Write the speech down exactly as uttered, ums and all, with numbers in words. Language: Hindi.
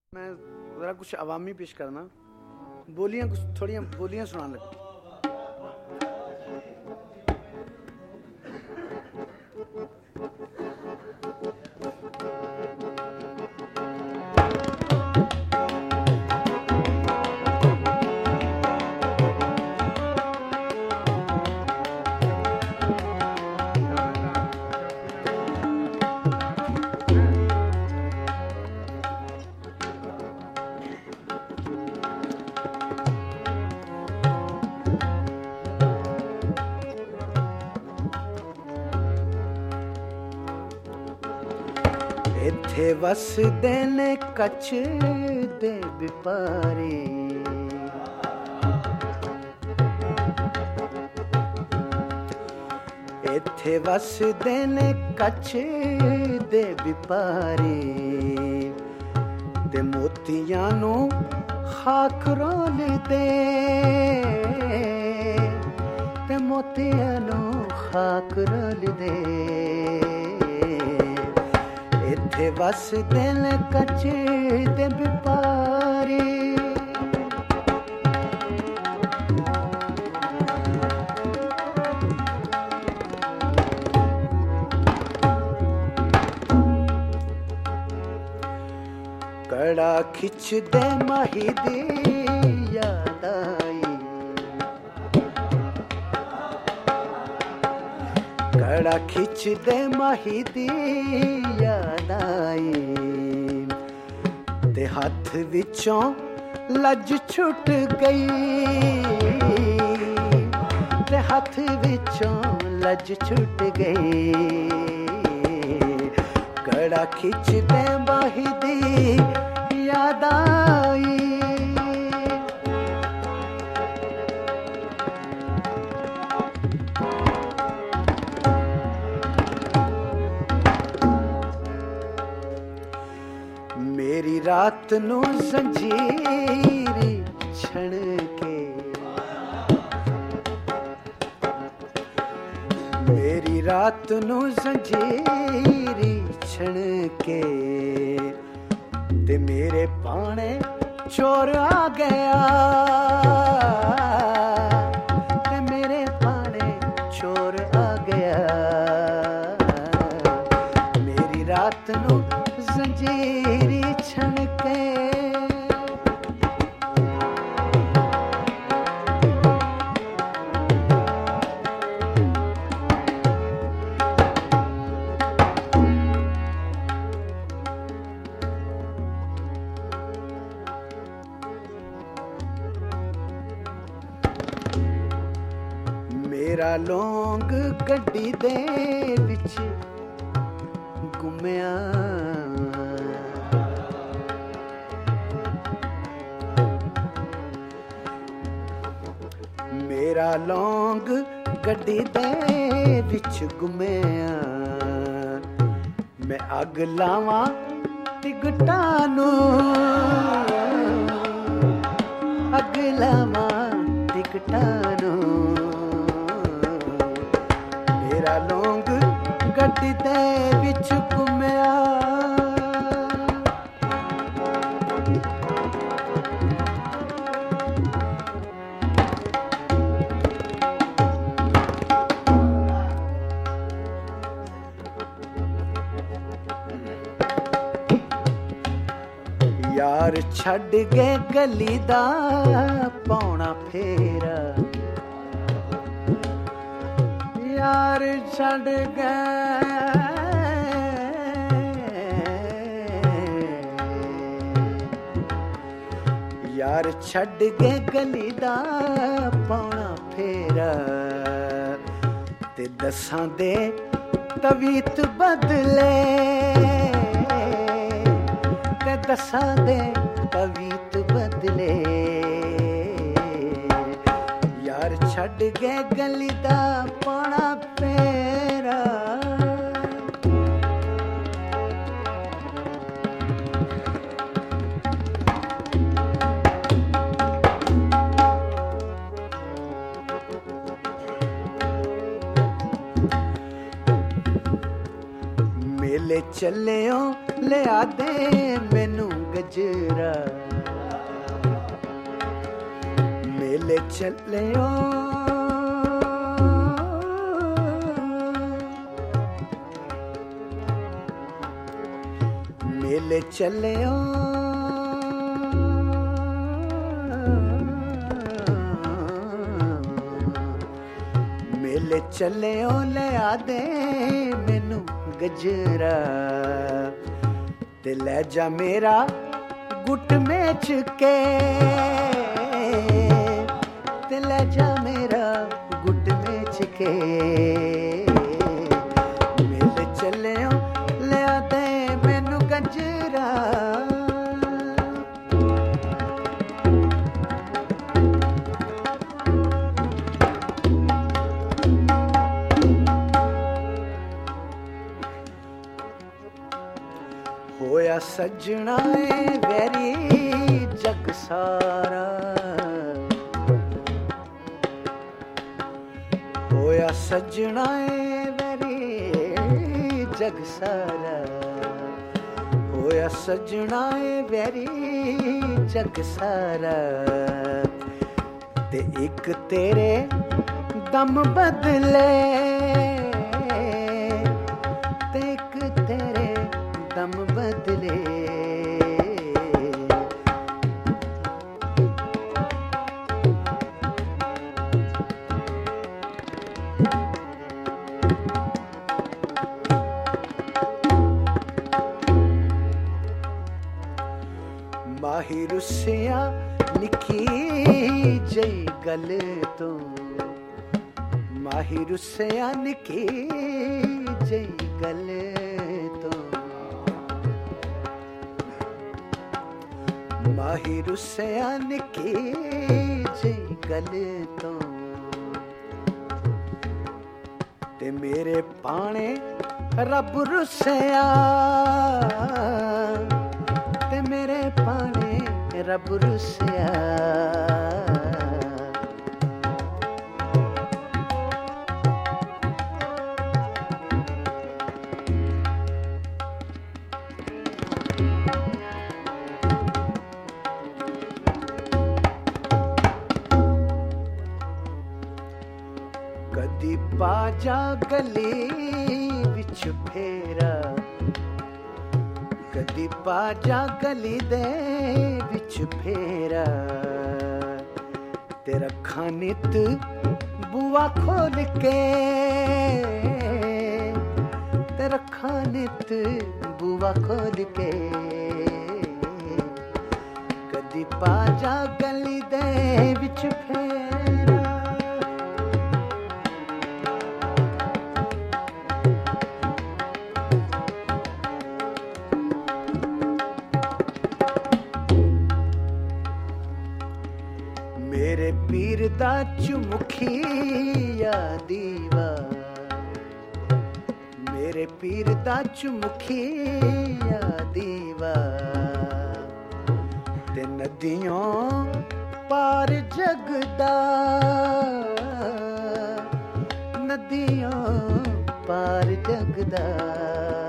मैं ज़रा कुछ अवामी पेश करना, बोलियाँ कुछ थोड़ी बोलियाँ सुनाने लगा। इत्थे वसदे ने कच्छ दे बिपारे, इत्थे वसदे ने कच्छ दे बिपारे, ते मोतियां नू खाक रोल दे, ते मोतियां नू खाक रोल दे। इत्थे वसदे ने कच्छ दे बिपारे, कड़ा खिच दे माही दी याद आई, कड़ा खिच दे माही दी याद आई, ते हाथ विचों लज छुट गई, ते हाथ विचों लज छुट गई। कड़ा खिच दे माही दी याद आई, मेरी रात नू जंजीरी छण के, मेरी रात नू जंजीरी छण के, ते मेरे पाने चोर आ गया, ते मेरे पाने चोर आ गया। मेरी रात नू जंजीरी छण के, मेरा लौंग गड्डी दे विच गुमिया, मेरा लौंग गड्डी दे विच गुमिया, मैं अग लावां टिकटां नू, अग लावां टिकटां नू। मेरा लौंग गड्डी दे विच घुमिया, यार छड़ गए गली दा पौना फेरा, यार छड़ गए, यार छड़ गए गली दा पौना फेरा, ते दसां दे तवीत बदले, ते दसां दे तवीत बदले। यार छड़ गए गली दा पौना फेरा, मेले चले लिया दे मैनू गजरा मेले चलियो मेले चलियो मेले चलियो लिया दे मैनू गजरा ते लै जा मेरा गुट मेच के ते लै जा मेरा गुट मेच के मेले चलियो लिया दे मैनू गजरा होया सजना ए वैरी जग सारा होया सजना ए वैरी जग सारा होया सजना ए वैरी जग सारा ते एक तेरे दम बदले ते एक तेरे दम बदले माही रुसिया निकी जई गल तो माही रुसिया निकी जई गल तो माही रुसिया निकी जई गल तो ते मेरे पाने रब रुसिया ते मेरे पाने रब रुसिया कदी बाजा गली विच फेरा कदी बाजा गली दे विच फेरा तेरा खानित बुआ खोल के तेरा खानित बुआ खोल के कदी बाजा गली दे विच फेरा मेरे पीर दा चुमुखी या दीवा मेरे पीर दा चुमुखी या दीवा ते नदियों पार जगदा नदियों पार जगदा